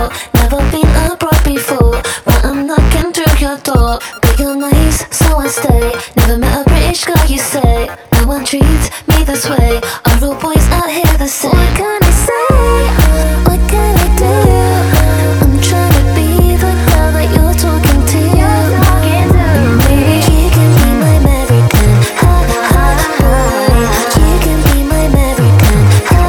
door. Never been abroad before, but I'm knocking through your door. But you're nice, so I stay. Never met a British girl, you say. No one treats me this way. All the boys out here the same. What can I say?